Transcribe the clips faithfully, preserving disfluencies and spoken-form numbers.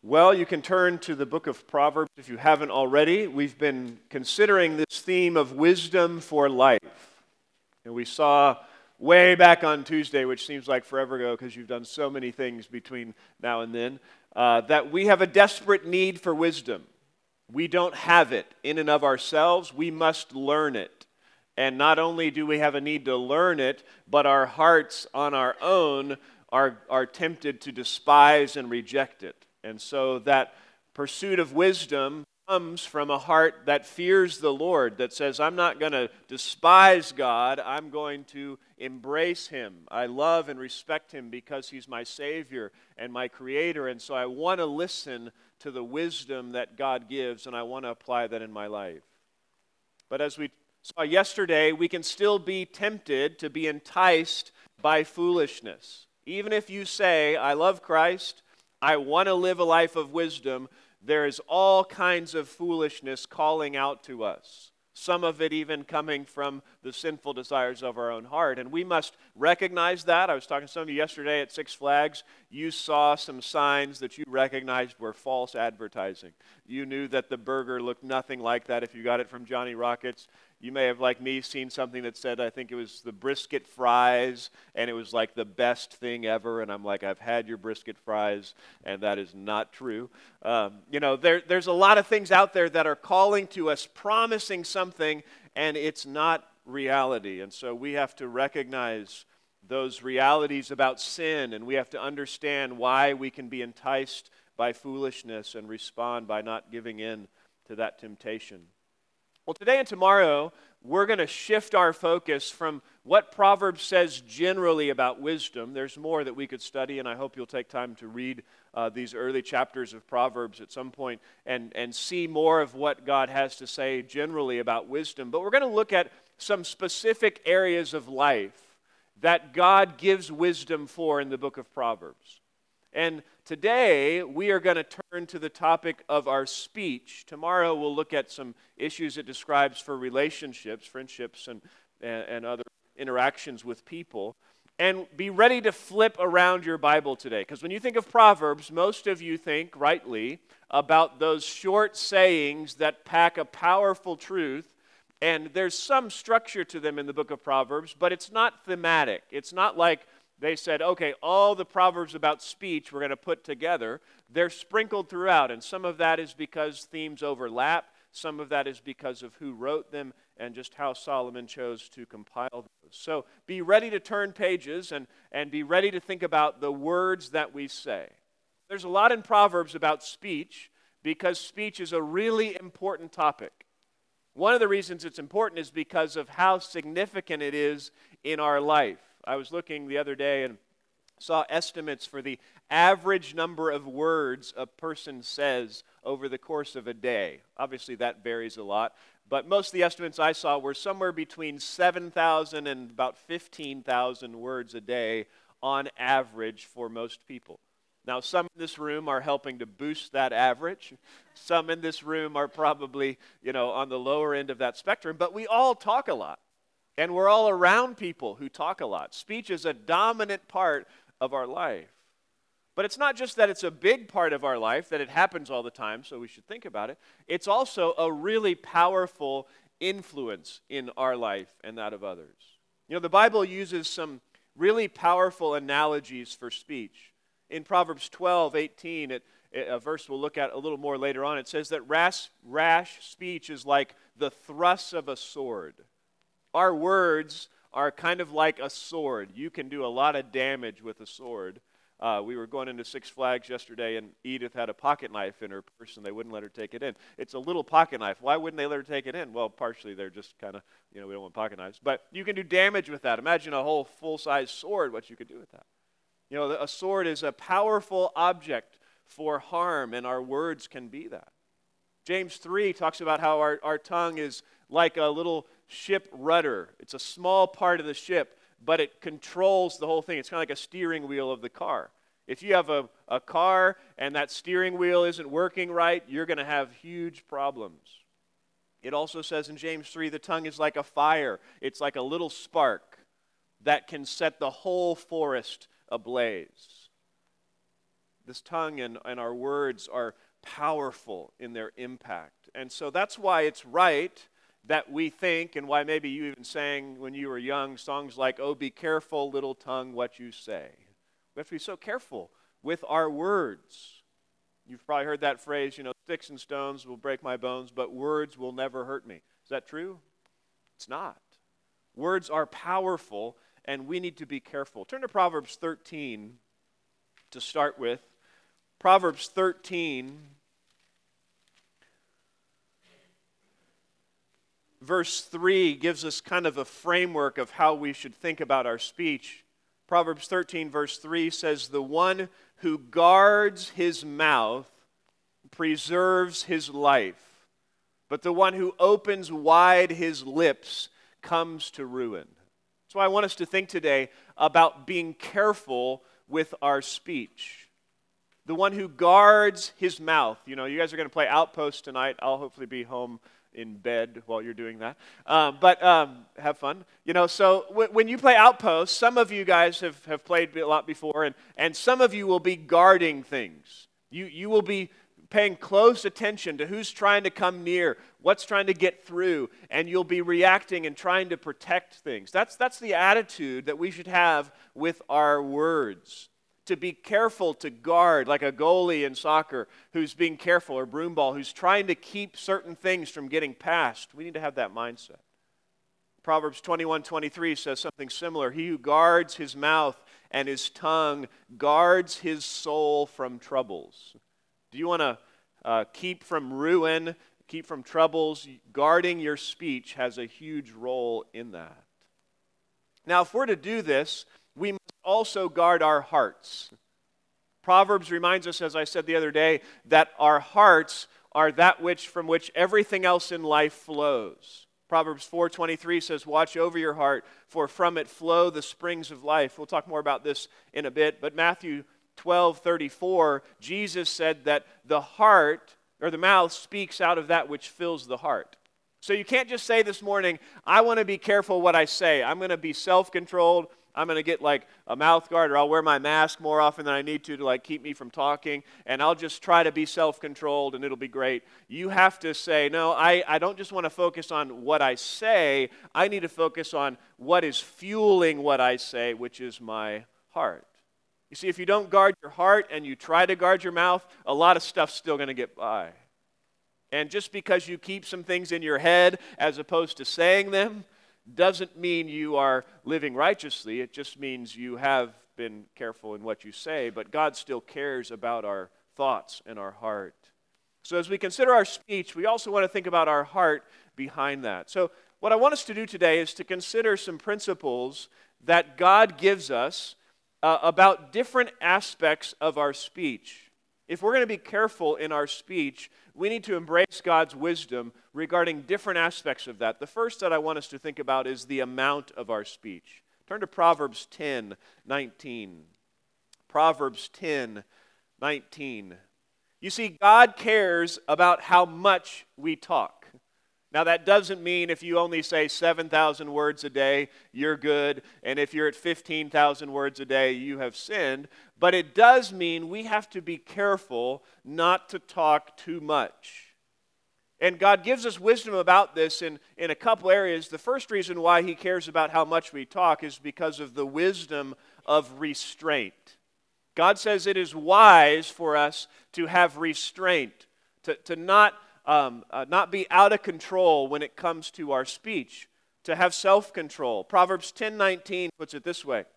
Well, you can turn to the book of Proverbs if you haven't already. We've been considering this theme of wisdom for life. And we saw way back on Tuesday, which seems like forever ago because you've done so many things between now and then, uh, that we have a desperate need for wisdom. We don't have it in and of ourselves. We must learn it. And not only do we have a need to learn it, but our hearts on our own are, are tempted to despise and reject it. And so that pursuit of wisdom comes from a heart that fears the Lord, that says, I'm not going to despise God, I'm going to embrace Him. I love and respect Him because He's my Savior and my Creator, and so I want to listen to the wisdom that God gives, and I want to apply that in my life. But as we saw yesterday, we can still be tempted to be enticed by foolishness. Even if you say, I love Christ, I want to live a life of wisdom, there is all kinds of foolishness calling out to us. Some of it even coming from the sinful desires of our own heart. And we must recognize that. I was talking to some of you yesterday at Six Flags. You saw some signs that you recognized were false advertising. You knew that the burger looked nothing like that if you got it from Johnny Rockets. You may have, like me, seen something that said, I think it was the brisket fries, and it was like the best thing ever, and I'm like, I've had your brisket fries, and that is not true. Um, you know, there, there's a lot of things out there that are calling to us, promising something, and it's not reality. And so we have to recognize those realities about sin, and we have to understand why we can be enticed by foolishness and respond by not giving in to that temptation. Well, today and tomorrow, we're going to shift our focus from what Proverbs says generally about wisdom. There's more that we could study, and I hope you'll take time to read uh, these early chapters of Proverbs at some point and, and see more of what God has to say generally about wisdom. But we're going to look at some specific areas of life that God gives wisdom for in the book of Proverbs. And today, we are going to turn to the topic of our speech. Tomorrow, we'll look at some issues it describes for relationships, friendships, and, and, and other interactions with people. And be ready to flip around your Bible today. Because when you think of Proverbs, most of you think, rightly, about those short sayings that pack a powerful truth. And there's some structure to them in the book of Proverbs, but it's not thematic. It's not like they said, okay, all the Proverbs about speech we're going to put together. They're sprinkled throughout, and some of that is because themes overlap. Some of that is because of who wrote them and just how Solomon chose to compile those. So be ready to turn pages and, and be ready to think about the words that we say. There's a lot in Proverbs about speech because speech is a really important topic. One of the reasons it's important is because of how significant it is in our life. I was looking the other day and saw estimates for the average number of words a person says over the course of a day. Obviously, that varies a lot, but most of the estimates I saw were somewhere between seven thousand and about fifteen thousand words a day on average for most people. Now, some in this room are helping to boost that average. Some in this room are probably, you know, on the lower end of that spectrum, but we all talk a lot. And we're all around people who talk a lot. Speech is a dominant part of our life. But it's not just that it's a big part of our life, that it happens all the time, so we should think about it. It's also a really powerful influence in our life and that of others. You know, the Bible uses some really powerful analogies for speech. In Proverbs twelve eighteen, it, a verse we'll look at a little more later on, it says that rash, rash speech is like the thrust of a sword. Our words are kind of like a sword. You can do a lot of damage with a sword. Uh, we were going into Six Flags yesterday, and Edith had a pocket knife in her purse, and they wouldn't let her take it in. It's a little pocket knife. Why wouldn't they let her take it in? Well, partially they're just kind of, you know, we don't want pocket knives. But you can do damage with that. Imagine a whole full-size sword, what you could do with that. You know, a sword is a powerful object for harm, and our words can be that. James three talks about how our, our tongue is like a little ship rudder. It's a small part of the ship, but it controls the whole thing. It's kind of like a steering wheel of the car. If you have a, a car and that steering wheel isn't working right, you're going to have huge problems. It also says in James three, the tongue is like a fire. It's like a little spark that can set the whole forest ablaze. This tongue and, and our words are powerful in their impact. And so that's why it's right that we think, and why maybe you even sang when you were young songs like, "Oh, be careful, little tongue, what you say." We have to be so careful with our words. You've probably heard that phrase, you know, "Sticks and stones will break my bones, but words will never hurt me." Is that true? It's not. Words are powerful, and we need to be careful. Turn to Proverbs thirteen to start with. Proverbs thirteen, verse three gives us kind of a framework of how we should think about our speech. Proverbs thirteen, verse three says, "The one who guards his mouth preserves his life, but the one who opens wide his lips comes to ruin." So I want us to think today about being careful with our speech. The one who guards his mouth. You know, you guys are going to play Outpost tonight. I'll hopefully be home in bed while you're doing that. Um, but um, have fun. You know, so w- when you play Outpost, some of you guys have, have played a lot before, and, and some of you will be guarding things. You, you will be paying close attention to who's trying to come near, what's trying to get through, and you'll be reacting and trying to protect things. That's, that's the attitude that we should have with our words. To be careful to guard, like a goalie in soccer who's being careful, or broomball who's trying to keep certain things from getting past. We need to have that mindset. Proverbs twenty-one twenty-three says something similar. "He who guards his mouth and his tongue guards his soul from troubles." Do you want to uh, keep from ruin, keep from troubles? Guarding your speech has a huge role in that. Now, if we're to do this, we must also guard our hearts. Proverbs reminds us, as I said the other day, that our hearts are that which from which everything else in life flows. Proverbs four twenty-three says, "Watch over your heart, for from it flow the springs of life." We'll talk more about this in a bit, but Matthew twelve thirty-four, Jesus said that the heart, or the mouth, speaks out of that which fills the heart. So you can't just say this morning, "I want to be careful what I say. I'm going to be self-controlled. I'm going to get like a mouth guard, or I'll wear my mask more often than I need to to like keep me from talking, and I'll just try to be self-controlled and it'll be great." You have to say, no, I, I don't just want to focus on what I say. I need to focus on what is fueling what I say, which is my heart. You see, if you don't guard your heart and you try to guard your mouth, a lot of stuff's still going to get by. And just because you keep some things in your head as opposed to saying them doesn't mean you are living righteously. It just means you have been careful in what you say, but God still cares about our thoughts and our heart. So as we consider our speech, we also want to think about our heart behind that. So what I want us to do today is to consider some principles that God gives us uh, about different aspects of our speech. If we're going to be careful in our speech, we need to embrace God's wisdom regarding different aspects of that. The first that I want us to think about is the amount of our speech. Turn to Proverbs ten nineteen. Proverbs ten nineteen. You see, God cares about how much we talk. Now, that doesn't mean if you only say seven thousand words a day, you're good, and if you're at fifteen thousand words a day, you have sinned. But it does mean we have to be careful not to talk too much. And God gives us wisdom about this in, in a couple areas. The first reason why He cares about how much we talk is because of the wisdom of restraint. God says it is wise for us to have restraint, to, to not Um, uh, not be out of control when it comes to our speech, to have self-control. Proverbs ten nineteen puts it this way.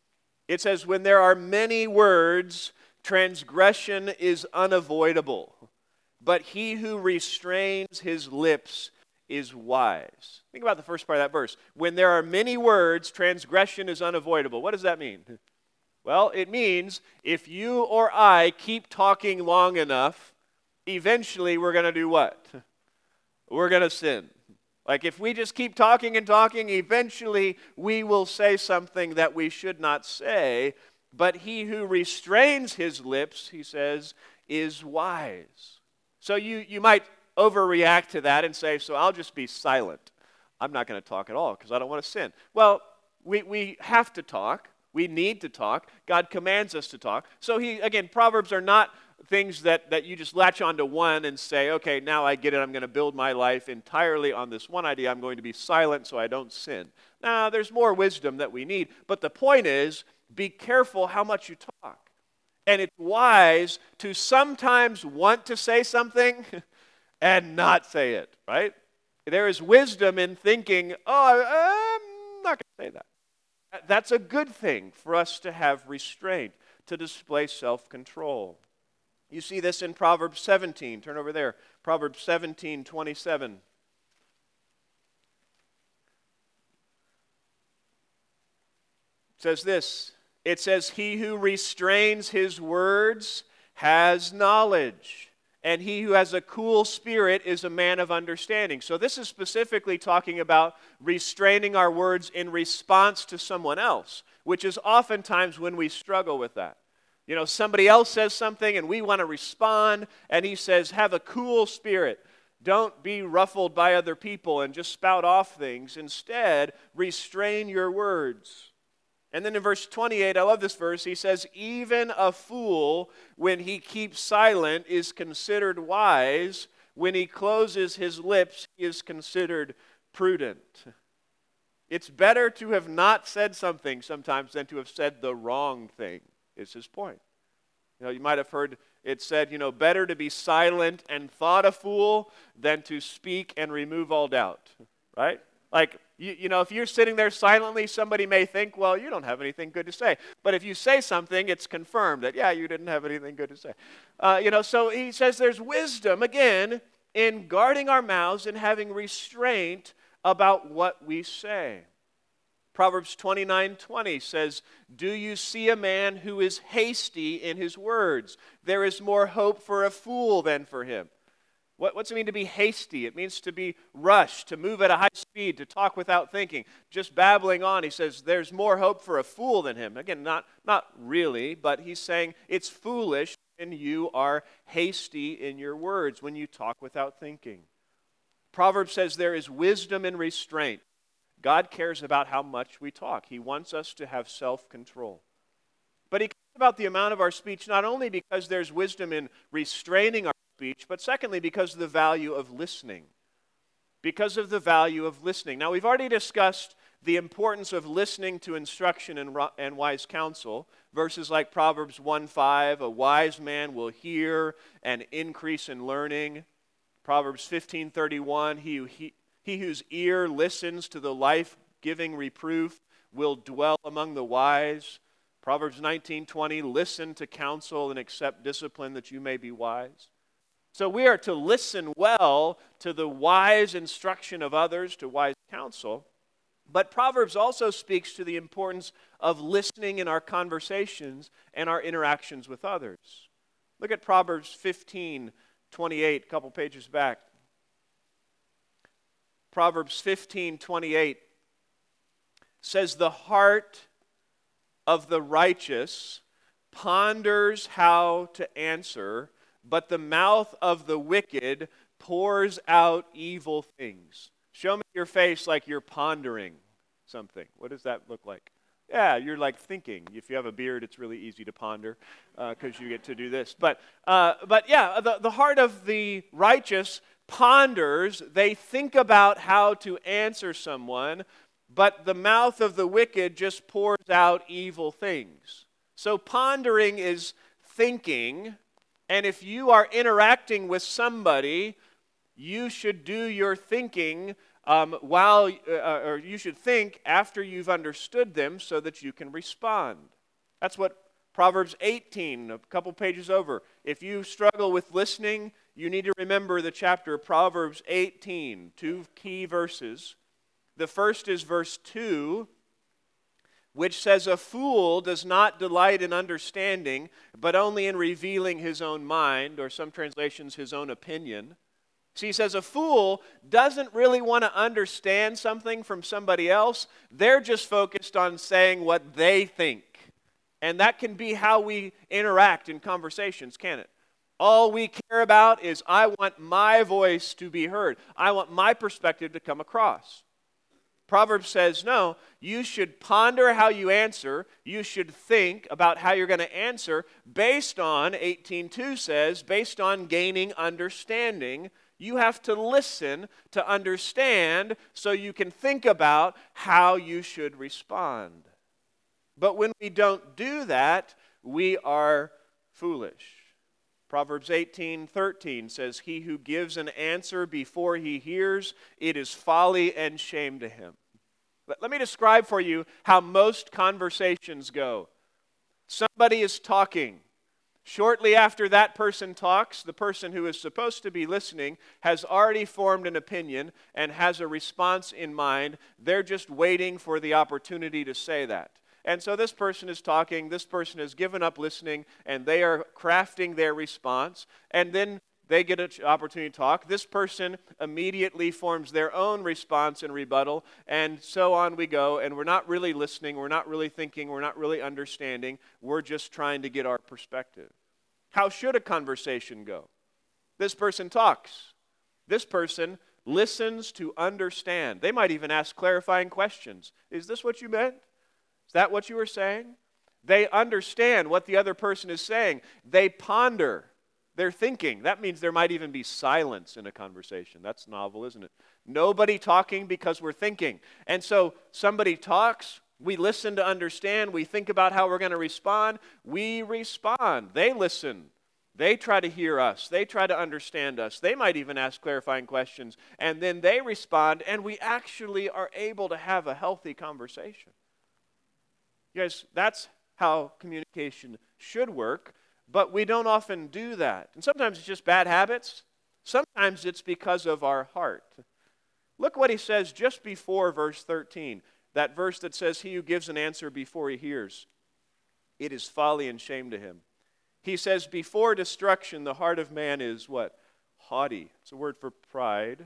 It says, "When there are many words, transgression is unavoidable, but he who restrains his lips is wise." Think about the first part of that verse. When there are many words, transgression is unavoidable. What does that mean? Well, it means if you or I keep talking long enough, eventually we're going to do what? We're going to sin. Like if we just keep talking and talking, eventually we will say something that we should not say. But he who restrains his lips, he says, is wise. So you, you might overreact to that and say, so I'll just be silent. I'm not going to talk at all because I don't want to sin. Well, we, we have to talk. We need to talk. God commands us to talk. So he, again, Proverbs are not things that, that you just latch onto one and say, okay, now I get it. I'm going to build my life entirely on this one idea. I'm going to be silent so I don't sin. Now, there's more wisdom that we need. But the point is, be careful how much you talk. And it's wise to sometimes want to say something and not say it, right? There is wisdom in thinking, oh, I'm not going to say that. That's a good thing for us to have restraint, to display self-control. You see this in Proverbs seventeen. Turn over there. Proverbs seventeen, twenty-seven. It says this. It says, he who restrains his words has knowledge, and he who has a cool spirit is a man of understanding. So this is specifically talking about restraining our words in response to someone else, which is oftentimes when we struggle with that. You know, somebody else says something and we want to respond, and he says, have a cool spirit. Don't be ruffled by other people and just spout off things. Instead, restrain your words. And then in verse twenty-eight, I love this verse, he says, even a fool, when he keeps silent, is considered wise. When he closes his lips, he is considered prudent. It's better to have not said something sometimes than to have said the wrong thing, is his point. You know, you might have heard it said, you know, better to be silent and thought a fool than to speak and remove all doubt, right? Like, you, you know, if you're sitting there silently, somebody may think, well, you don't have anything good to say. But if you say something, it's confirmed that, yeah, you didn't have anything good to say. Uh, you know, so he says there's wisdom, again, in guarding our mouths and having restraint about what we say. Proverbs twenty-nine twenty says, do you see a man who is hasty in his words? There is more hope for a fool than for him. What, what's it mean to be hasty? It means to be rushed, to move at a high speed, to talk without thinking. Just babbling on, he says, there's more hope for a fool than him. Again, not, not really, but he's saying it's foolish when you are hasty in your words, when you talk without thinking. Proverbs says there is wisdom in restraint. God cares about how much we talk. He wants us to have self-control. But he cares about the amount of our speech not only because there's wisdom in restraining our speech, but secondly, because of the value of listening. Because of the value of listening. Now, we've already discussed the importance of listening to instruction and, and wise counsel. Verses like Proverbs one five, a wise man will hear and increase in learning. Proverbs fifteen thirty-one, he, who he, he whose ear listens to the life-giving reproof will dwell among the wise. Proverbs nineteen twenty, listen to counsel and accept discipline that you may be wise. So we are to listen well to the wise instruction of others, to wise counsel. But Proverbs also speaks to the importance of listening in our conversations and our interactions with others. Look at Proverbs fifteen twenty-eight, a couple pages back. Proverbs fifteen twenty-eight says, the heart of the righteous ponders how to answer, but the mouth of the wicked pours out evil things. Show me your face like you're pondering something. What does that look like? Yeah, you're like thinking. If you have a beard, it's really easy to ponder because uh, you get to do this. But, uh, but yeah, the, the heart of the righteous ponders. They think about how to answer someone, but the mouth of the wicked just pours out evil things. So pondering is thinking. And if you are interacting with somebody, you should do your thinking um, while, uh, or you should think after you've understood them so that you can respond. That's what Proverbs eighteen, a couple pages over. If you struggle with listening, you need to remember the chapter of Proverbs eighteen, two key verses. The first is verse two, which says, a fool does not delight in understanding, but only in revealing his own mind, or some translations, his own opinion. See, he says a fool doesn't really want to understand something from somebody else. They're just focused on saying what they think. And that can be how we interact in conversations, can't it? All we care about is, I want my voice to be heard. I want my perspective to come across. Proverbs says, no, you should ponder how you answer. You should think about how you're going to answer based on, eighteen two says, based on gaining understanding. You have to listen to understand so you can think about how you should respond. But when we don't do that, we are foolish. Proverbs eighteen thirteen says, he who gives an answer before he hears, it is folly and shame to him. Let, let me describe for you how most conversations go. Somebody is talking. Shortly after that person talks, the person who is supposed to be listening has already formed an opinion and has a response in mind. They're just waiting for the opportunity to say that. And so this person is talking, this person has given up listening, and they are crafting their response. And then they get an opportunity to talk. This person immediately forms their own response and rebuttal, and so on we go. And we're not really listening, we're not really thinking, we're not really understanding. We're just trying to get our perspective. How should a conversation go? This person talks. This person listens to understand. They might even ask clarifying questions. Is this what you meant? Is that what you were saying? They understand what the other person is saying. They ponder. They're thinking. That means there might even be silence in a conversation. That's novel, isn't it? Nobody talking because we're thinking. And so somebody talks, we listen to understand, we think about how we're going to respond, we respond. They listen. They try to hear us. They try to understand us. They might even ask clarifying questions. And then they respond, and we actually are able to have a healthy conversation. You guys, that's how communication should work, but we don't often do that. And sometimes it's just bad habits. Sometimes it's because of our heart. Look what he says just before verse thirteen, that verse that says, he who gives an answer before he hears, it is folly and shame to him. He says, before destruction, the heart of man is what? Haughty. It's a word for pride.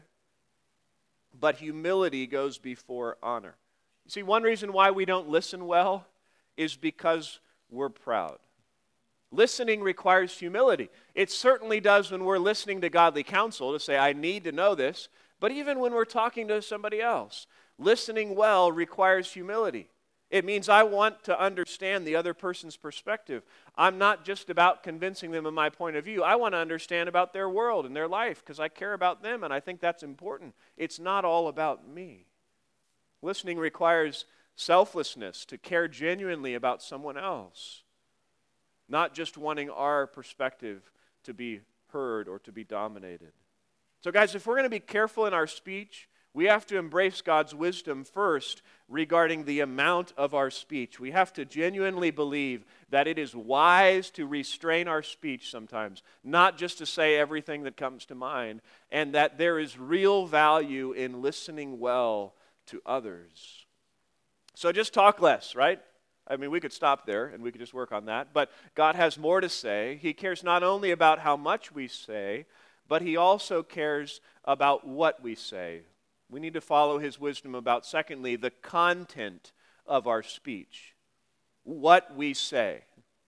But humility goes before honor. You see, one reason why we don't listen well is because we're proud. Listening requires humility. It certainly does when we're listening to godly counsel to say, I need to know this. But even when we're talking to somebody else, listening well requires humility. It means I want to understand the other person's perspective. I'm not just about convincing them of my point of view. I want to understand about their world and their life because I care about them and I think that's important. It's not all about me. Listening requires selflessness, to care genuinely about someone else, not just wanting our perspective to be heard or to be dominated. So guys, if we're going to be careful in our speech, we have to embrace God's wisdom first regarding the amount of our speech. We have to genuinely believe that it is wise to restrain our speech sometimes, not just to say everything that comes to mind, and that there is real value in listening well to others. So just talk less, right? I mean, we could stop there and we could just work on that. But God has more to say. He cares not only about how much we say, but He also cares about what we say. We need to follow His wisdom about, secondly, the content of our speech. What we say.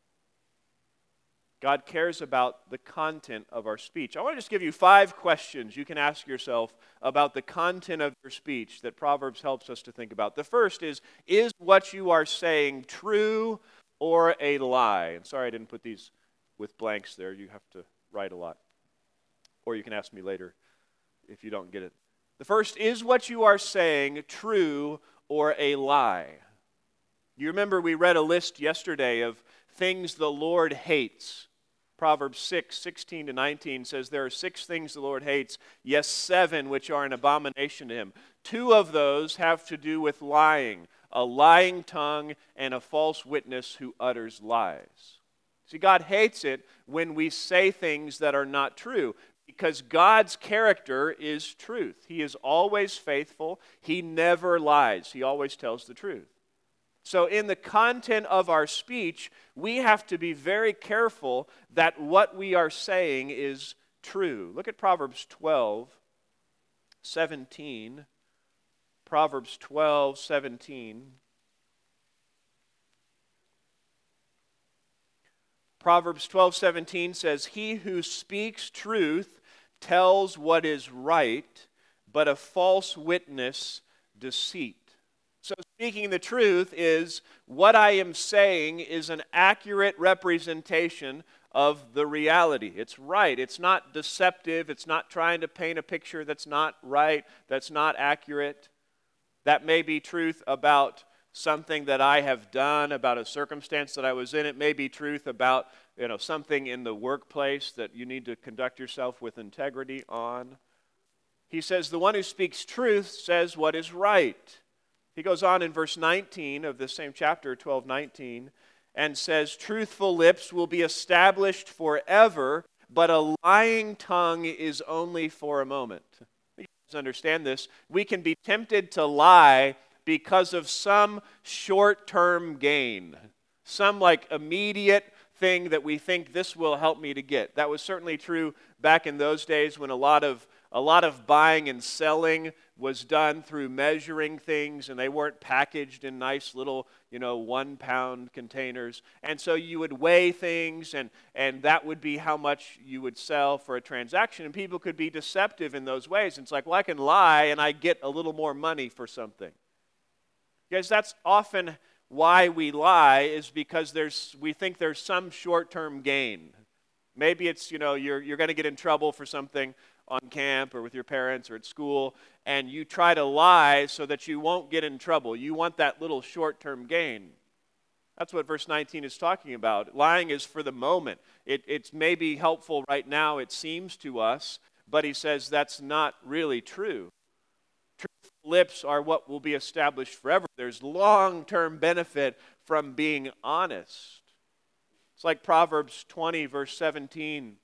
God cares about the content of our speech. I want to just give you five questions you can ask yourself about the content of your speech that Proverbs helps us to think about. The first is, is what you are saying true or a lie? And sorry I didn't put these with blanks there. You have to write a lot. Or you can ask me later if you don't get it. The first, is what you are saying true or a lie? You remember we read a list yesterday of things the Lord hates. Proverbs six, sixteen to nineteen says there are six things the Lord hates, yes, seven which are an abomination to Him. Two of those have to do with lying, a lying tongue and a false witness who utters lies. See, God hates it when we say things that are not true, because God's character is truth. He is always faithful. He never lies. He always tells the truth. So in the content of our speech, we have to be very careful that what we are saying is true. Look at Proverbs twelve, seventeen. Proverbs twelve, seventeen. Proverbs twelve, seventeen says, he who speaks truth tells what is right, but a false witness deceit. So speaking the truth is what I am saying is an accurate representation of the reality. It's right. It's not deceptive. It's not trying to paint a picture that's not right, that's not accurate. That may be truth about something that I have done, about a circumstance that I was in. It may be truth about, you know, something in the workplace that you need to conduct yourself with integrity on. He says the one who speaks truth says what is right. He goes on in verse nineteen of this same chapter, twelve nineteen, and says, truthful lips will be established forever, but a lying tongue is only for a moment. You guys understand this. We can be tempted to lie because of some short-term gain, some like immediate thing that we think this will help me to get. That was certainly true back in those days when a lot of a lot of buying and selling was done through measuring things, and they weren't packaged in nice little, you know, one-pound containers. And so you would weigh things, and, and that would be how much you would sell for a transaction. And people could be deceptive in those ways. And it's like, well, I can lie, and I get a little more money for something. Because that's often why we lie, is because there's we think there's some short-term gain. Maybe it's, you know, you're you're going to get in trouble for something on camp or with your parents or at school, and you try to lie so that you won't get in trouble. You want that little short-term gain. That's what verse nineteen is talking about. Lying is for the moment. It, it's maybe helpful right now, it seems to us, but he says that's not really true. Truthful lips are what will be established forever. There's long-term benefit from being honest. It's like Proverbs twenty, verse seventeen,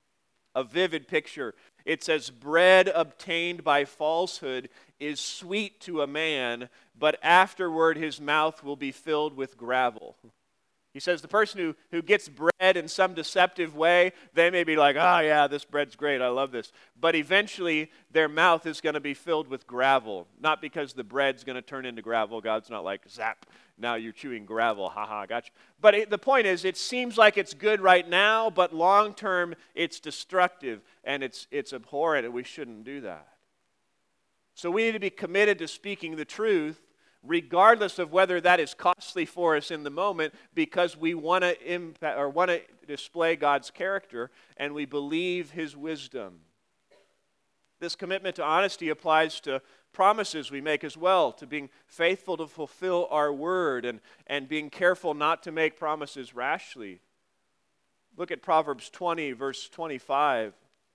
a vivid picture. It says, bread obtained by falsehood is sweet to a man, but afterward his mouth will be filled with gravel. He says the person who, who gets bread in some deceptive way, they may be like, oh yeah, this bread's great, I love this. But eventually their mouth is going to be filled with gravel. Not because the bread's going to turn into gravel. God's not like, zap, now you're chewing gravel, haha, gotcha. But it, the point is, it seems like it's good right now, but long term it's destructive and it's, it's abhorrent, and we shouldn't do that. So we need to be committed to speaking the truth, regardless of whether that is costly for us in the moment, because we want to impact or want to display God's character and we believe His wisdom. This commitment to honesty applies to promises we make as well, to being faithful to fulfill our word and, and being careful not to make promises rashly. Look at Proverbs twenty, verse twenty-five.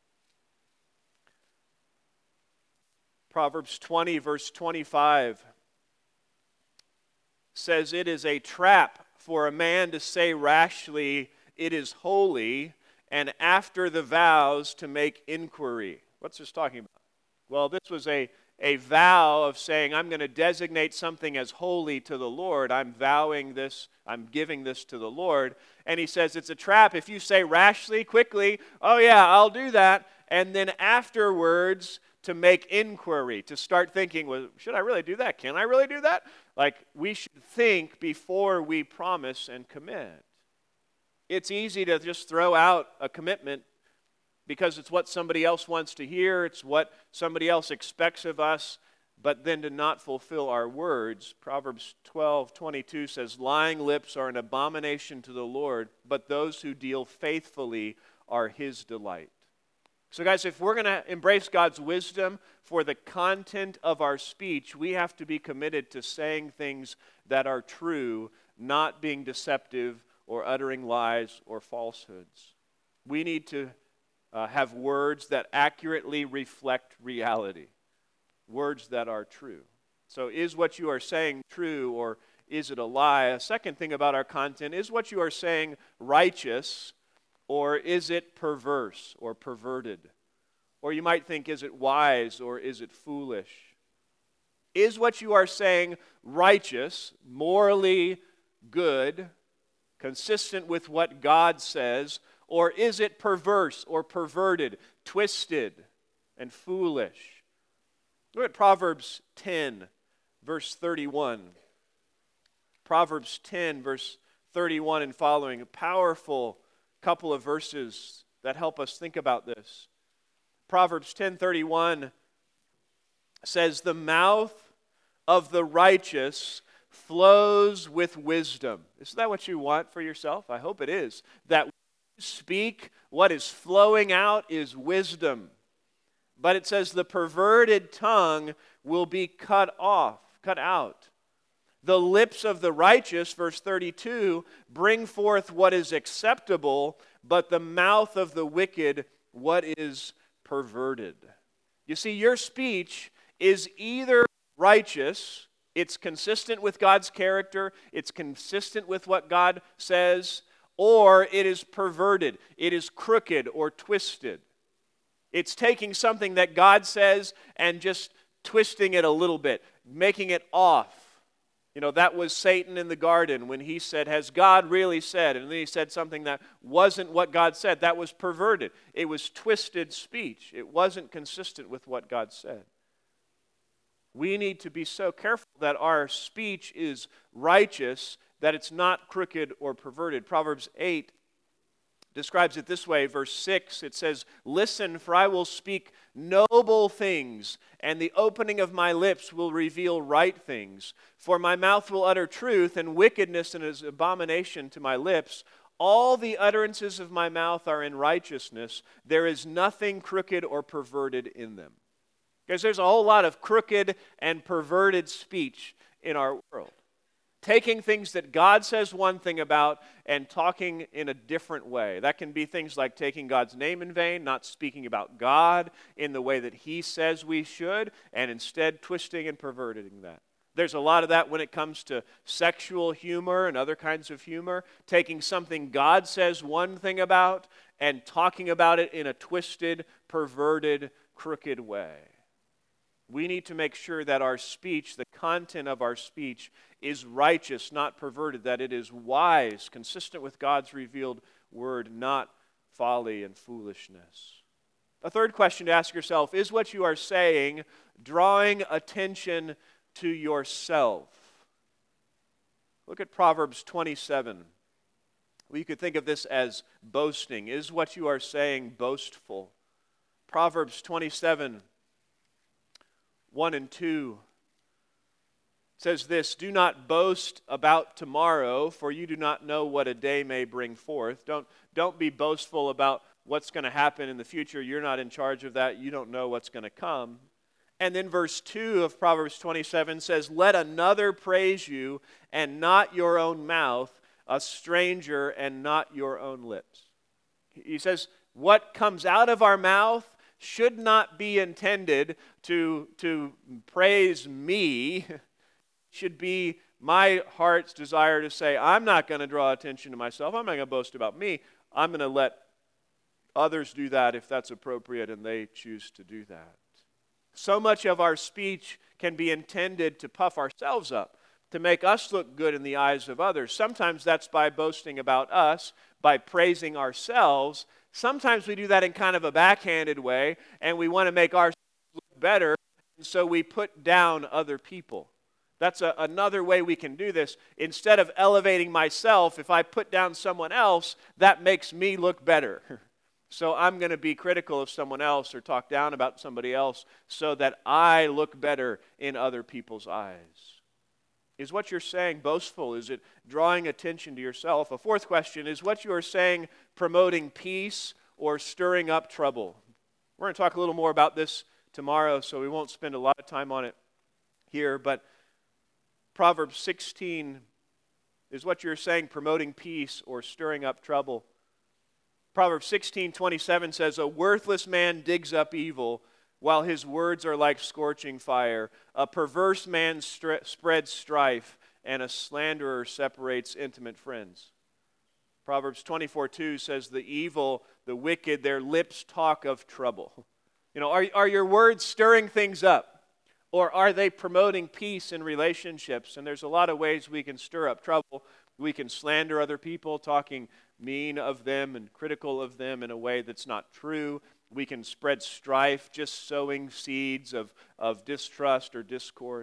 Proverbs twenty, verse twenty-five says, it is a trap for a man to say rashly, it is holy, and after the vows to make inquiry. What's this talking about? Well, this was a, a vow of saying, I'm going to designate something as holy to the Lord. I'm vowing this, I'm giving this to the Lord. And he says it's a trap if you say rashly, quickly, oh yeah, I'll do that. And then afterwards, to make inquiry, to start thinking, well, should I really do that? Can I really do that? Like, we should think before we promise and commit. It's easy to just throw out a commitment because it's what somebody else wants to hear, it's what somebody else expects of us, but then to not fulfill our words. Proverbs twelve twenty-two says, lying lips are an abomination to the Lord, but those who deal faithfully are His delight. So guys, if we're going to embrace God's wisdom for the content of our speech, we have to be committed to saying things that are true, not being deceptive or uttering lies or falsehoods. We need to uh, have words that accurately reflect reality, words that are true. So is what you are saying true, or is it a lie? A second thing about our content, is what you are saying righteous, or is it perverse or perverted? Or you might think, is it wise or is it foolish? Is what you are saying righteous, morally good, consistent with what God says, or is it perverse or perverted, twisted and foolish? Look at Proverbs ten, verse thirty-one. Proverbs ten, verse thirty-one and following, a powerful couple of verses that help us think about this. Proverbs ten thirty-one says, the mouth of the righteous flows with wisdom. Isn't that what you want for yourself? I hope it is. That when you speak, what is flowing out is wisdom. But it says the perverted tongue will be cut off, cut out. The lips of the righteous, verse thirty-two, bring forth what is acceptable, but the mouth of the wicked, what is perverted. You see, your speech is either righteous, it's consistent with God's character, it's consistent with what God says, or it is perverted, it is crooked or twisted. It's taking something that God says and just twisting it a little bit, making it off. You know, that was Satan in the garden when he said, has God really said? And then he said something that wasn't what God said. That was perverted. It was twisted speech. It wasn't consistent with what God said. We need to be so careful that our speech is righteous, that it's not crooked or perverted. Proverbs eight describes it this way, verse six, it says, listen, for I will speak noble things, and the opening of my lips will reveal right things. For my mouth will utter truth, and wickedness and is abomination to my lips. All the utterances of my mouth are in righteousness. There is nothing crooked or perverted in them. Because there's a whole lot of crooked and perverted speech in our world. Taking things that God says one thing about and talking in a different way. That can be things like taking God's name in vain, not speaking about God in the way that He says we should, and instead twisting and perverting that. There's a lot of that when it comes to sexual humor and other kinds of humor. Taking something God says one thing about and talking about it in a twisted, perverted, crooked way. We need to make sure that our speech, the content of our speech, is righteous, not perverted, that it is wise, consistent with God's revealed word, not folly and foolishness. A third question to ask yourself, is what you are saying drawing attention to yourself? Look at Proverbs twenty-seven. Well, you could think of this as boasting. Is what you are saying boastful? Proverbs twenty-seven, one and two says this, do not boast about tomorrow, for you do not know what a day may bring forth. Don't, don't be boastful about what's going to happen in the future. You're not in charge of that. You don't know what's going to come. And then verse two of Proverbs twenty-seven says, let another praise you, and not your own mouth, a stranger, and not your own lips. He says, what comes out of our mouth should not be intended to, to praise me. Should be my heart's desire to say, I'm not going to draw attention to myself. I'm not going to boast about me. I'm going to let others do that if that's appropriate and they choose to do that. So much of our speech can be intended to puff ourselves up, to make us look good in the eyes of others. Sometimes that's by boasting about us, by praising ourselves. Sometimes we do that in kind of a backhanded way, and we want to make ourselves look better, and so we put down other people. That's a, another way we can do this. Instead of elevating myself, if I put down someone else, that makes me look better. So I'm going to be critical of someone else or talk down about somebody else so that I look better in other people's eyes. Is what you're saying boastful? Is it drawing attention to yourself? A fourth question, is what you are saying promoting peace or stirring up trouble? We're going to talk a little more about this tomorrow, so we won't spend a lot of time on it here, but Proverbs sixteen, is what you're saying promoting peace or stirring up trouble? Proverbs sixteen twenty-seven says, a worthless man digs up evil, while his words are like scorching fire. A perverse man stri- spreads strife, and a slanderer separates intimate friends. Proverbs twenty-four two says, the evil, the wicked, their lips talk of trouble. You know, are, are your words stirring things up? Or are they promoting peace in relationships? And there's a lot of ways we can stir up trouble. We can slander other people, talking mean of them and critical of them in a way that's not true. We can spread strife, just sowing seeds of, of distrust or discord.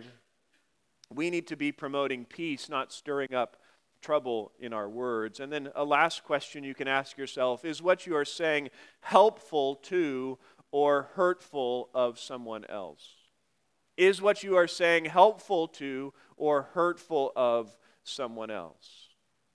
We need to be promoting peace, not stirring up trouble in our words. And then a last question you can ask yourself, is what you are saying helpful to or hurtful of someone else? Is what you are saying helpful to or hurtful of someone else?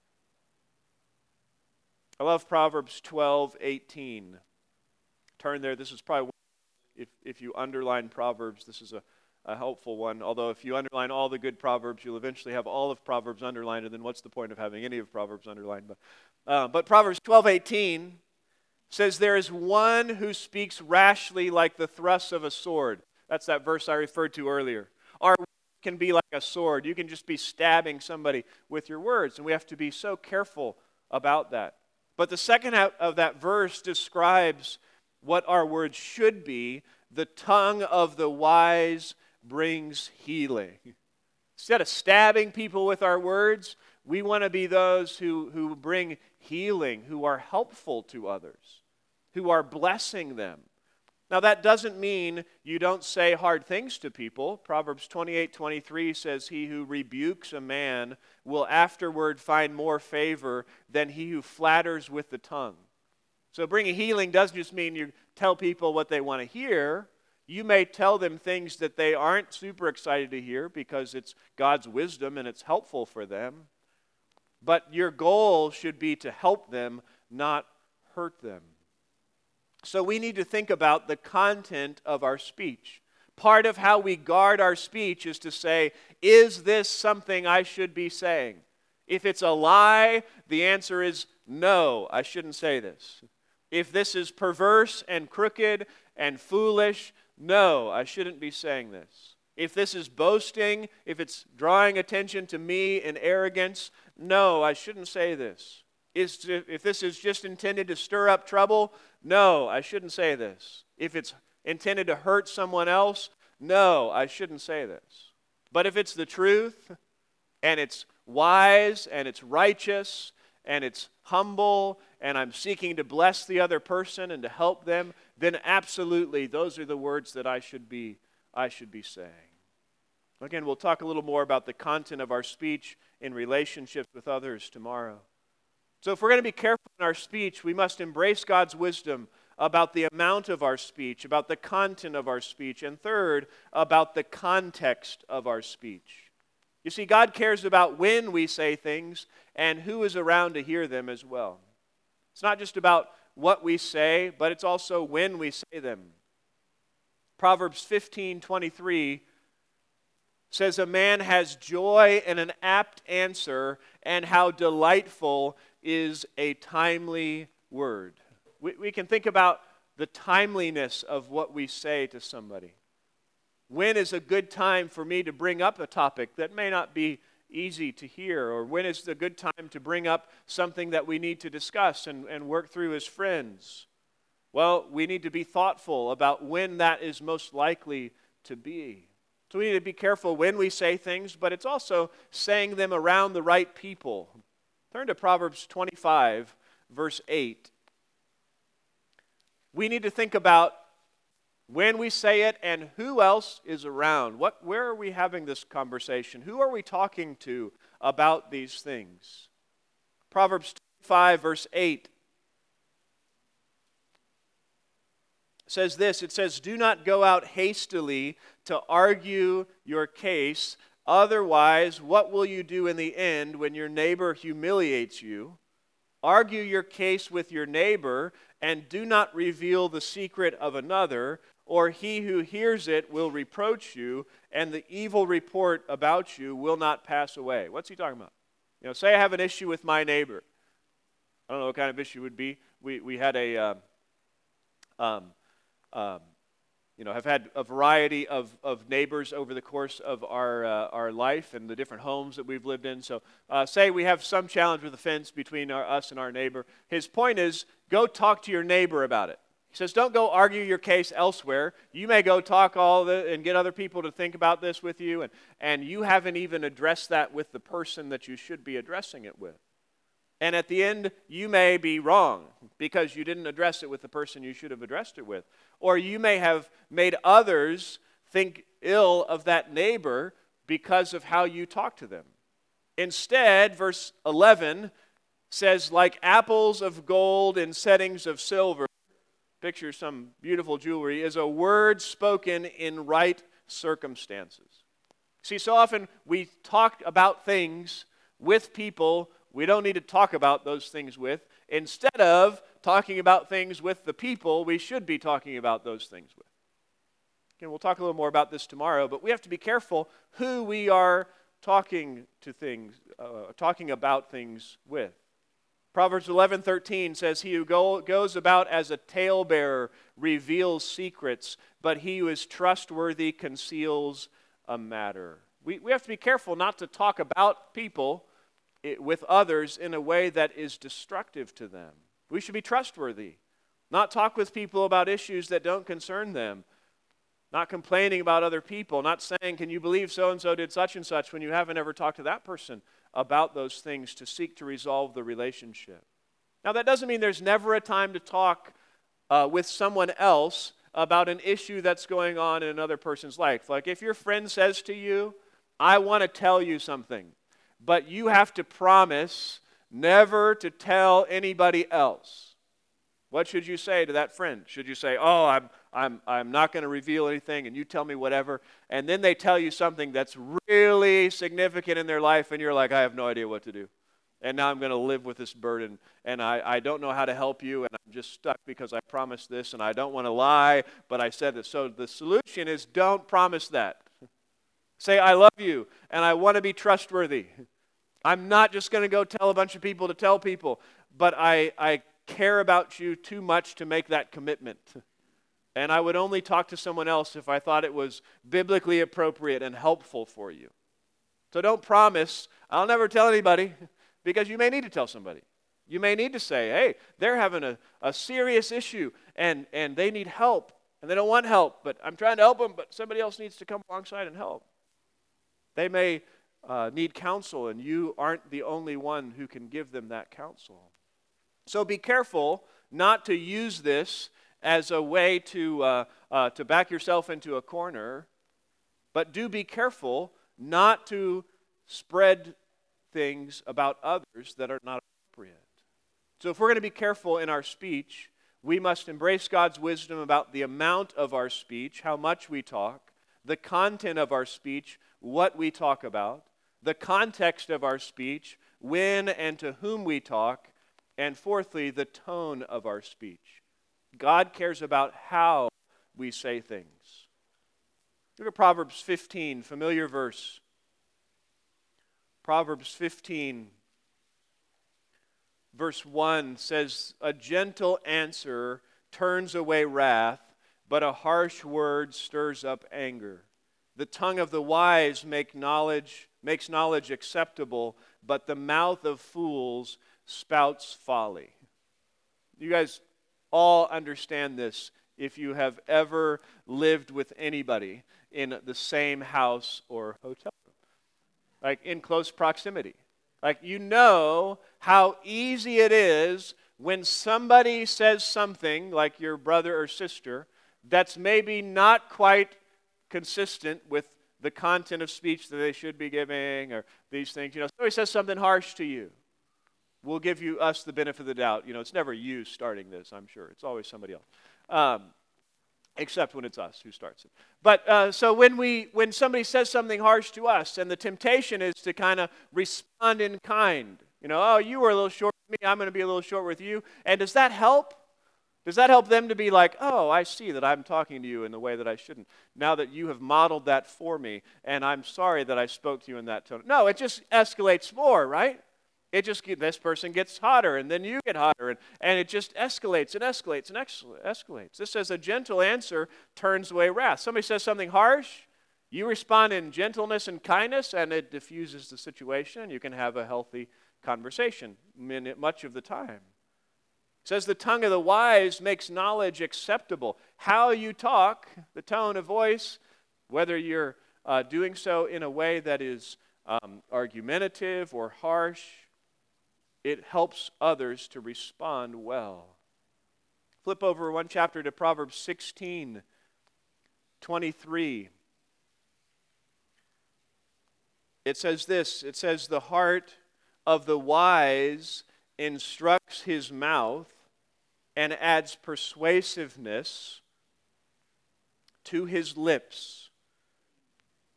I love Proverbs twelve eighteen. Turn there. This is probably, if, if you underline Proverbs, this is a, a helpful one. Although if you underline all the good Proverbs, you'll eventually have all of Proverbs underlined, and then what's the point of having any of Proverbs underlined? But, uh, but Proverbs twelve eighteen says, there is one who speaks rashly like the thrust of a sword. That's that verse I referred to earlier. Our words can be like a sword. You can just be stabbing somebody with your words, and we have to be so careful about that. But the second half of that verse describes what our words should be. The tongue of the wise brings healing. Instead of stabbing people with our words, we want to be those who, who bring healing, who are helpful to others, who are blessing them. Now, that doesn't mean you don't say hard things to people. Proverbs twenty-eight twenty-three says, he who rebukes a man will afterward find more favor than he who flatters with the tongue. So bringing healing doesn't just mean you tell people what they want to hear. You may tell them things that they aren't super excited to hear because it's God's wisdom and it's helpful for them. But your goal should be to help them, not hurt them. So we need to think about the content of our speech. Part of how we guard our speech is to say, is this something I should be saying? If it's a lie, the answer is no, I shouldn't say this. If this is perverse and crooked and foolish, no, I shouldn't be saying this. If this is boasting, if it's drawing attention to me in arrogance, no, I shouldn't say this. Is if this is just intended to stir up trouble, no, I shouldn't say this. If it's intended to hurt someone else, no, I shouldn't say this. But if it's the truth, and it's wise, and it's righteous, and it's humble, and I'm seeking to bless the other person and to help them, then absolutely those are the words that I should be, I should be saying. Again, we'll talk a little more about the content of our speech in relationships with others tomorrow. So if we're going to be careful in our speech, we must embrace God's wisdom about the amount of our speech, about the content of our speech, and third, about the context of our speech. You see, God cares about when we say things and who is around to hear them as well. It's not just about what we say, but it's also when we say them. Proverbs fifteen twenty-three says, a man has joy in an apt answer, and how delightful is a timely word. We, we can think about the timeliness of what we say to somebody. When is a good time for me to bring up a topic that may not be easy to hear? Or when is a good time to bring up something that we need to discuss and, and work through as friends? Well, we need to be thoughtful about when that is most likely to be. So we need to be careful when we say things, but it's also saying them around the right people. Turn to Proverbs twenty-five, verse eight. We need to think about when we say it and who else is around. What, where are we having this conversation? Who are we talking to about these things? Proverbs twenty-five, verse eight says this. It says, do not go out hastily to argue your case. Otherwise, what will you do in the end when your neighbor humiliates you? Argue your case with your neighbor, and do not reveal the secret of another, or he who hears it will reproach you, and the evil report about you will not pass away. What's he talking about? You know, say I have an issue with my neighbor. I don't know what kind of issue it would be. We we had a, um, um, um, you know, have had a variety of, of neighbors over the course of our uh, our life and the different homes that we've lived in. So uh, say we have some challenge with the fence between our, us and our neighbor. His point is, go talk to your neighbor about it. He says, don't go argue your case elsewhere. You may go talk all the, and get other people to think about this with you, and, and you haven't even addressed that with the person that you should be addressing it with. And at the end, you may be wrong because you didn't address it with the person you should have addressed it with. Or you may have made others think ill of that neighbor because of how you talk to them. Instead, verse eleven says, like apples of gold in settings of silver, picture some beautiful jewelry, is a word spoken in right circumstances. See, so often we talk about things with people we don't need to talk about those things with, instead of talking about things with the people we should be talking about those things with. Again, we'll talk a little more about this tomorrow, but we have to be careful who we are talking to things, uh, talking about things with. Proverbs eleven thirteen says, "He who go, goes about as a talebearer reveals secrets, but he who is trustworthy conceals a matter." We, we have to be careful not to talk about people it, with others in a way that is destructive to them. We should be trustworthy, not talk with people about issues that don't concern them, not complaining about other people, not saying, "Can you believe so-and-so did such and such," when you haven't ever talked to that person about those things to seek to resolve the relationship. Now, that doesn't mean there's never a time to talk uh, with someone else about an issue that's going on in another person's life. Like if your friend says to you, "I want to tell you something," but you have to promise never to tell anybody else. What should you say to that friend? Should you say, "Oh, I'm I'm I'm not going to reveal anything, and you tell me whatever," and then they tell you something that's really significant in their life, and you're like, "I have no idea what to do, and now I'm going to live with this burden, and I, I don't know how to help you, and I'm just stuck because I promised this, and I don't want to lie, but I said this." So the solution is don't promise that. Say, "I love you, and I want to be trustworthy. I'm not just going to go tell a bunch of people to tell people, but I, I care about you too much to make that commitment. And I would only talk to someone else if I thought it was biblically appropriate and helpful for you." So don't promise, "I'll never tell anybody," because you may need to tell somebody. You may need to say, "Hey, they're having a, a serious issue, and, and they need help, and they don't want help, but I'm trying to help them, but somebody else needs to come alongside and help." They may uh, need counsel, and you aren't the only one who can give them that counsel. So be careful not to use this as a way to uh, uh, to back yourself into a corner, but do be careful not to spread things about others that are not appropriate. So if we're going to be careful in our speech, we must embrace God's wisdom about the amount of our speech, how much we talk, the content of our speech, what we talk about, the context of our speech, when and to whom we talk, and fourthly, the tone of our speech. God cares about how we say things. Look at Proverbs fifteen, familiar verse. Proverbs fifteen, verse one says, "A gentle answer turns away wrath, but a harsh word stirs up anger. The tongue of the wise make knowledge, makes knowledge acceptable, but the mouth of fools spouts folly." You guys all understand this if you have ever lived with anybody in the same house or hotel room, like in close proximity. Like you know how easy it is when somebody says something, like your brother or sister, that's maybe not quite consistent with the content of speech that they should be giving, or these things. You know, somebody says something harsh to you. We'll give you us the benefit of the doubt. You know, it's never you starting this, I'm sure. It's always somebody else, um, except when it's us who starts it. But uh, so when we, when somebody says something harsh to us, and the temptation is to kind of respond in kind. You know, "Oh, you were a little short with me, I'm going to be a little short with you." And does that help? Does that help them to be like, "Oh, I see that I'm talking to you in the way that I shouldn't, now that you have modeled that for me, and I'm sorry that I spoke to you in that tone"? No, it just escalates more, right? It just, this person gets hotter, and then you get hotter, and, and it just escalates and escalates and ex- escalates. This says, "A gentle answer turns away wrath." Somebody says something harsh, you respond in gentleness and kindness, and it diffuses the situation. You can have a healthy conversation much of the time. It says, "The tongue of the wise makes knowledge acceptable." How you talk, the tone of voice, whether you're uh, doing so in a way that is um, argumentative or harsh, it helps others to respond well. Flip over one chapter to Proverbs sixteen, twenty-three. It says this, it says, "The heart of the wise instructs his mouth and adds persuasiveness to his lips,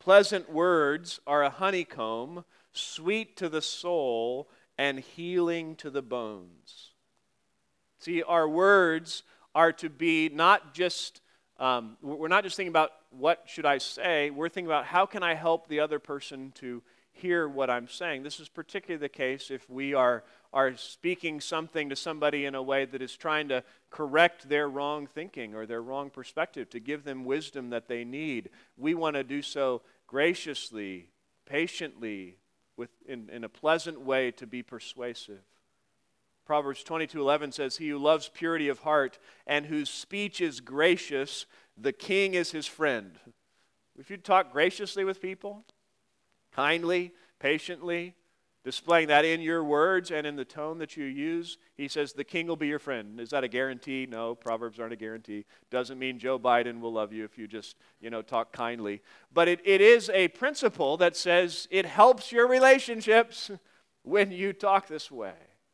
Pleasant words are a honeycomb, sweet to the soul and healing to the bones. See, our words are to be not just, um, we're not just thinking about what should I say, we're thinking about how can I help the other person to hear what I'm saying. This is particularly the case if we are, are speaking something to somebody in a way that is trying to correct their wrong thinking or their wrong perspective, to give them wisdom that they need. We want to do so graciously, patiently, with, in, in a pleasant way to be persuasive. Proverbs twenty-two eleven says, "He who loves purity of heart and whose speech is gracious, the king is his friend." If you talk graciously with people, kindly, patiently, displaying that in your words and in the tone that you use, he says the king will be your friend. Is that a guarantee? No, Proverbs aren't a guarantee. Doesn't mean Joe Biden will love you if you just, you know, talk kindly. But it, it is a principle that says it helps your relationships when you talk this way.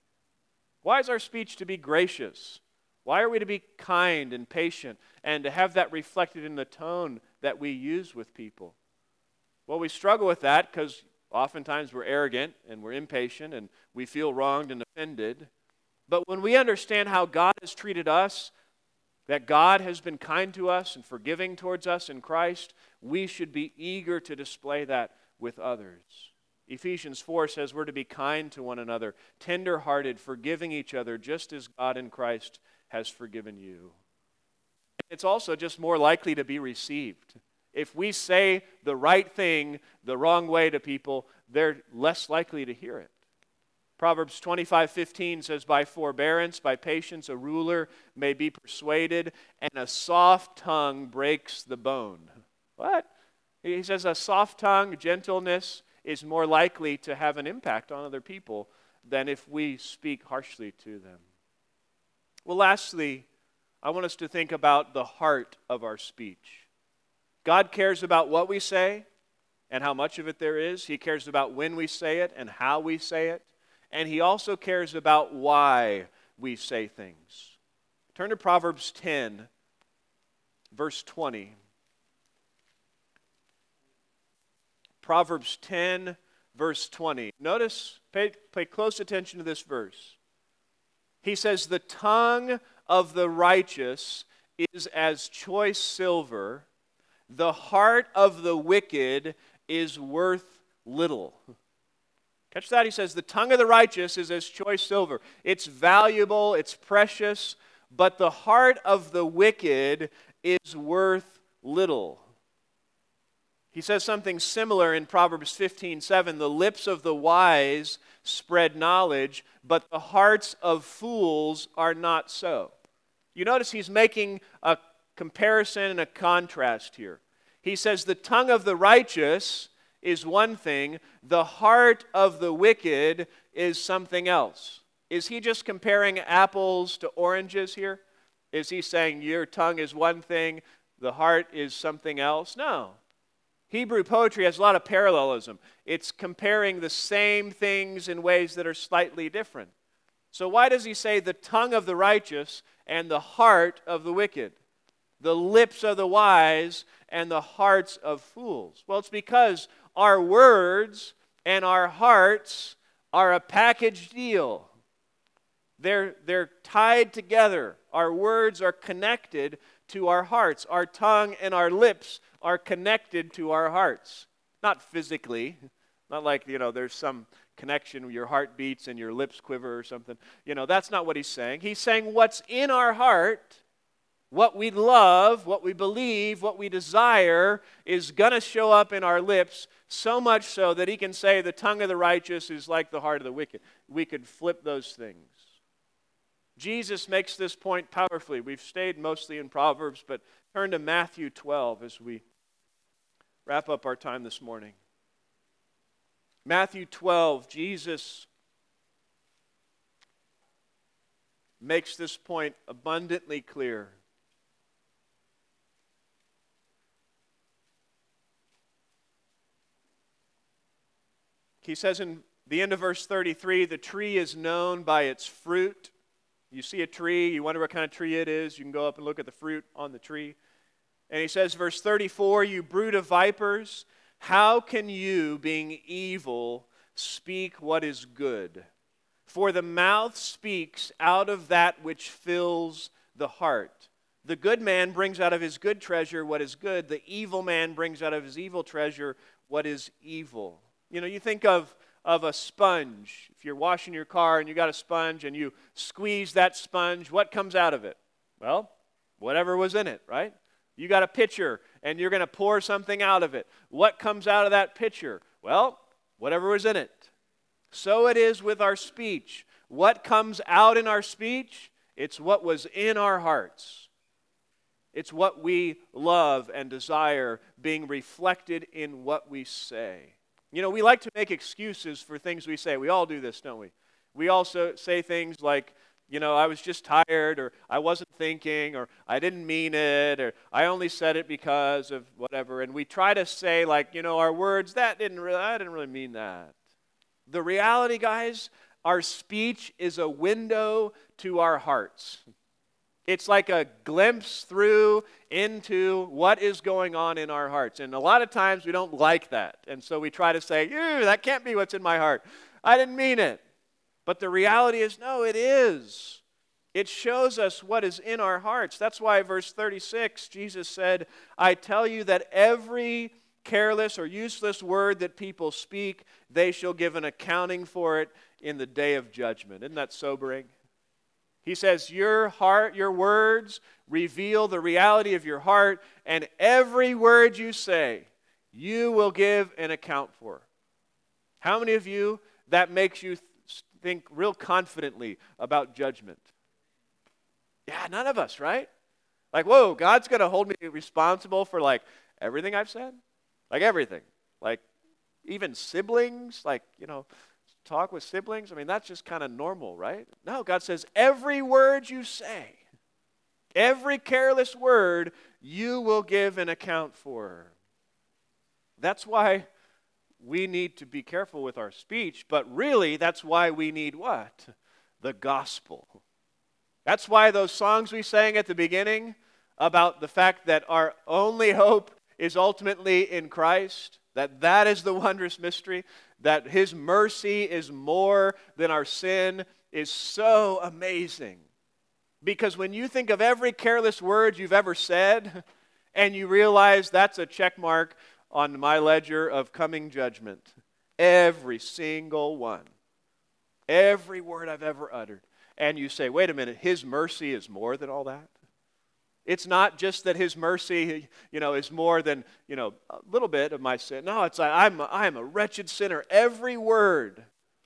Why is our speech to be gracious? Why are we to be kind and patient and to have that reflected in the tone that we use with people? Well, we struggle with that because oftentimes we're arrogant and we're impatient and we feel wronged and offended. But when we understand how God has treated us, that God has been kind to us and forgiving towards us in Christ, we should be eager to display that with others. Ephesians four says we're to be kind to one another, tender-hearted, forgiving each other, just as God in Christ has forgiven you. It's also just more likely to be received. If we say the right thing the wrong way to people, they're less likely to hear it. Proverbs twenty-five fifteen says, "By forbearance, by patience, a ruler may be persuaded, and a soft tongue breaks the bone." What? He says a soft tongue, gentleness, is more likely to have an impact on other people than if we speak harshly to them. Well, lastly, I want us to think about the heart of our speech. God cares about what we say and how much of it there is. He cares about when we say it and how we say it. And He also cares about why we say things. Turn to Proverbs ten, verse twenty. Proverbs ten, verse twenty. Notice, pay, pay close attention to this verse. He says, "The tongue of the righteous is as choice silver. The heart of the wicked is worth little." Catch that? He says, the tongue of the righteous is as choice silver. It's valuable, it's precious, but the heart of the wicked is worth little. He says something similar in Proverbs fifteen seven. "The lips of the wise spread knowledge, but the hearts of fools are not so." You notice he's making a comparison and a contrast here. He says the tongue of the righteous is one thing, the heart of the wicked is something else. Is he just comparing apples to oranges here? Is he saying your tongue is one thing, the heart is something else? No. Hebrew poetry has a lot of parallelism. It's comparing the same things in ways that are slightly different. So why does he say the tongue of the righteous and the heart of the wicked? The lips of the wise and the hearts of fools? Well, it's because our words and our hearts are a package deal. They're, they're tied together. Our words are connected to our hearts. Our tongue and our lips are connected to our hearts. Not physically. Not like, you know, there's some connection, your heart beats and your lips quiver or something. You know, that's not what he's saying. He's saying what's in our heart, what we love, what we believe, what we desire is going to show up in our lips, so much so that he can say the tongue of the righteous is like the heart of the wicked. We could flip those things. Jesus makes this point powerfully. We've stayed mostly in Proverbs, but turn to Matthew twelve as we wrap up our time this morning. Matthew twelve, Jesus makes this point abundantly clear. He says in the end of verse thirty-three, the tree is known by its fruit. You see a tree, you wonder what kind of tree it is, you can go up and look at the fruit on the tree. And he says, verse thirty-four, you brood of vipers, how can you, being evil, speak what is good? For the mouth speaks out of that which fills the heart. The good man brings out of his good treasure what is good. The evil man brings out of his evil treasure what is evil. You know, you think of, of a sponge. If you're washing your car and you got a sponge and you squeeze that sponge, what comes out of it? Well, whatever was in it, right? You got a pitcher and you're going to pour something out of it. What comes out of that pitcher? Well, whatever was in it. So it is with our speech. What comes out in our speech? It's what was in our hearts. It's what we love and desire being reflected in what we say. You know, we like to make excuses for things we say. We all do this, don't we? We also say things like, you know, I was just tired, or I wasn't thinking, or I didn't mean it, or I only said it because of whatever. And we try to say, like, you know, our words, that didn't really, I didn't really mean that. The reality, guys, our speech is a window to our hearts. It's like a glimpse through into what is going on in our hearts. And a lot of times we don't like that. And so we try to say, ew, that can't be what's in my heart. I didn't mean it. But the reality is, no, it is. It shows us what is in our hearts. That's why verse thirty-six, Jesus said, I tell you that every careless or useless word that people speak, they shall give an accounting for it in the day of judgment. Isn't that sobering? He says, your heart, your words reveal the reality of your heart, and every word you say, you will give an account for. How many of you, that makes you th- think real confidently about judgment? Yeah, none of us, right? Like, whoa, God's going to hold me responsible for, like, everything I've said? Like, everything. Like, even siblings, like, you know, talk with siblings. I mean, that's just kind of normal, right? No, God says, every word you say, every careless word, you will give an account for. That's why we need to be careful with our speech, but really, that's why we need what? The gospel. That's why those songs we sang at the beginning about the fact that our only hope is ultimately in Christ, that that is the wondrous mystery, that His mercy is more than our sin, is so amazing. Because when you think of every careless word you've ever said, and you realize that's a check mark on my ledger of coming judgment, every single one, every word I've ever uttered, and you say, wait a minute, His mercy is more than all that? It's not just that His mercy, you know, is more than, you know, a little bit of my sin. No, it's like I'm a, I'm a wretched sinner. Every word,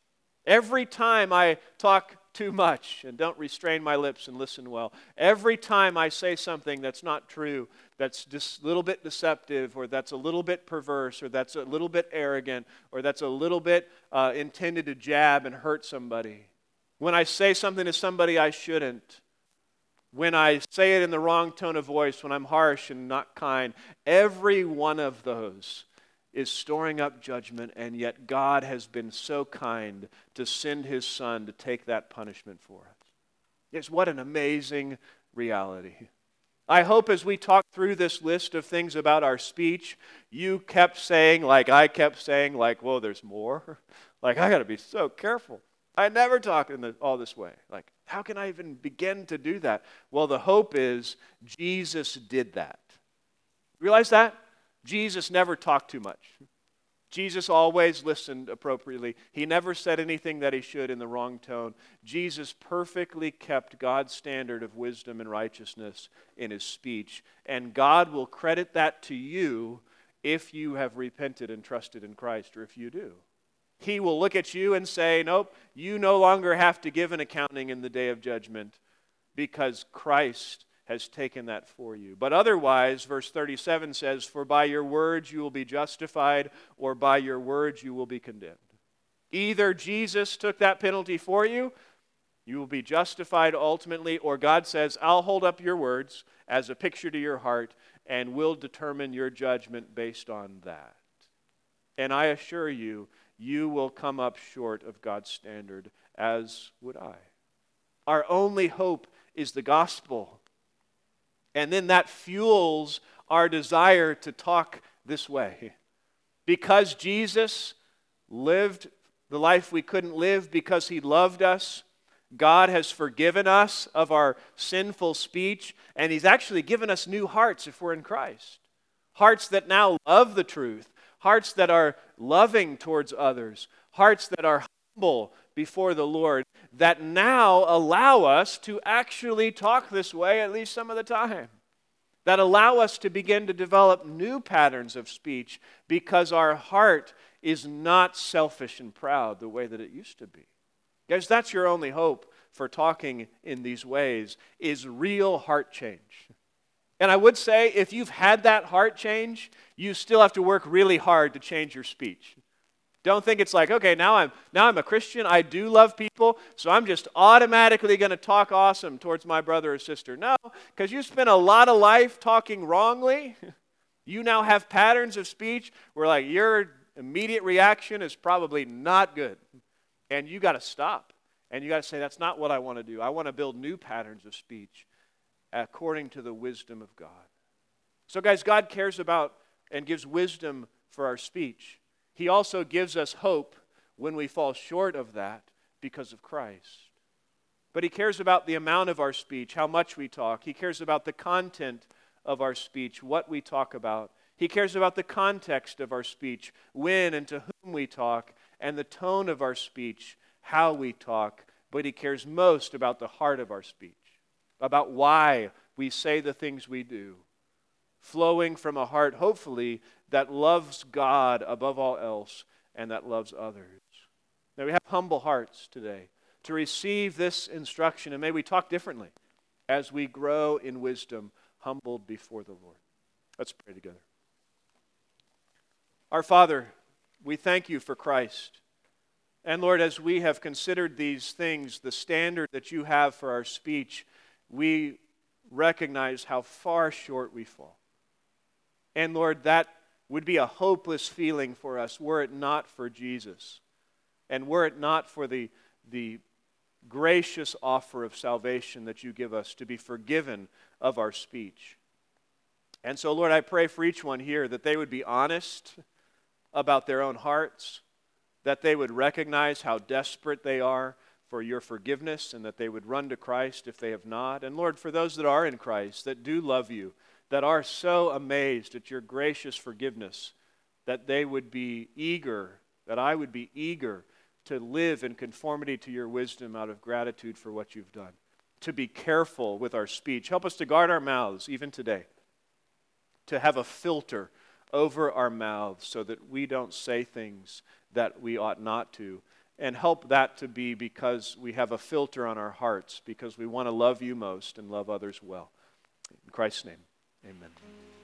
every time I talk too much and don't restrain my lips and listen well, every time I say something that's not true, that's just a little bit deceptive, or that's a little bit perverse, or that's a little bit arrogant, or that's a little bit uh, intended to jab and hurt somebody, when I say something to somebody I shouldn't, when I say it in the wrong tone of voice, when I'm harsh and not kind, every one of those is storing up judgment, and yet God has been so kind to send His Son to take that punishment for us. Yes, what an amazing reality. I hope as we talk through this list of things about our speech, you kept saying, like I kept saying, like, whoa, there's more. Like, I got to be so careful. I never talk in the, all this way. Like, how can I even begin to do that? Well, the hope is Jesus did that. Realize that? Jesus never talked too much. Jesus always listened appropriately. He never said anything that He should in the wrong tone. Jesus perfectly kept God's standard of wisdom and righteousness in His speech. And God will credit that to you if you have repented and trusted in Christ, or if you do. He will look at you and say, nope, you no longer have to give an accounting in the day of judgment because Christ has taken that for you. But otherwise, verse thirty-seven says, for by your words you will be justified, or by your words you will be condemned. Either Jesus took that penalty for you, you will be justified ultimately, or God says, I'll hold up your words as a picture to your heart, and will determine your judgment based on that. And I assure you, you will come up short of God's standard, as would I. Our only hope is the gospel. And then that fuels our desire to talk this way. Because Jesus lived the life we couldn't live, because he loved us, God has forgiven us of our sinful speech, and he's actually given us new hearts if we're in Christ. Hearts that now love the truth, hearts that are loving towards others, hearts that are humble before the Lord, that now allow us to actually talk this way at least some of the time. That allow us to begin to develop new patterns of speech because our heart is not selfish and proud the way that it used to be. Guys, that's your only hope for talking in these ways, is real heart change. And I would say, if you've had that heart change, you still have to work really hard to change your speech. Don't think it's like, okay, now I'm now I'm a Christian, I do love people, so I'm just automatically going to talk awesome towards my brother or sister. No, because you spent a lot of life talking wrongly. You now have patterns of speech where like your immediate reaction is probably not good. And you got to stop. And you got to say, that's not what I want to do. I want to build new patterns of speech according to the wisdom of God. So guys, God cares about and gives wisdom for our speech. He also gives us hope when we fall short of that because of Christ. But he cares about the amount of our speech, how much we talk. He cares about the content of our speech, what we talk about. He cares about the context of our speech, when and to whom we talk, and the tone of our speech, how we talk. But he cares most about the heart of our speech, about why we say the things we do, flowing from a heart, hopefully, that loves God above all else and that loves others. Now we have humble hearts today to receive this instruction, and may we talk differently as we grow in wisdom, humbled before the Lord. Let's pray together. Our Father, we thank you for Christ. And Lord, as we have considered these things, the standard that you have for our speech, we recognize how far short we fall. And Lord, that would be a hopeless feeling for us were it not for Jesus. And were it not for the, the gracious offer of salvation that you give us to be forgiven of our speech. And so, Lord, I pray for each one here that they would be honest about their own hearts, that they would recognize how desperate they are for your forgiveness, and that they would run to Christ if they have not. And Lord, for those that are in Christ, that do love you, that are so amazed at your gracious forgiveness, that they would be eager, that I would be eager to live in conformity to your wisdom out of gratitude for what you've done. To be careful with our speech. Help us to guard our mouths even today. To have a filter over our mouths so that we don't say things that we ought not to. And help that to be because we have a filter on our hearts, because we want to love you most and love others well. In Christ's name, amen.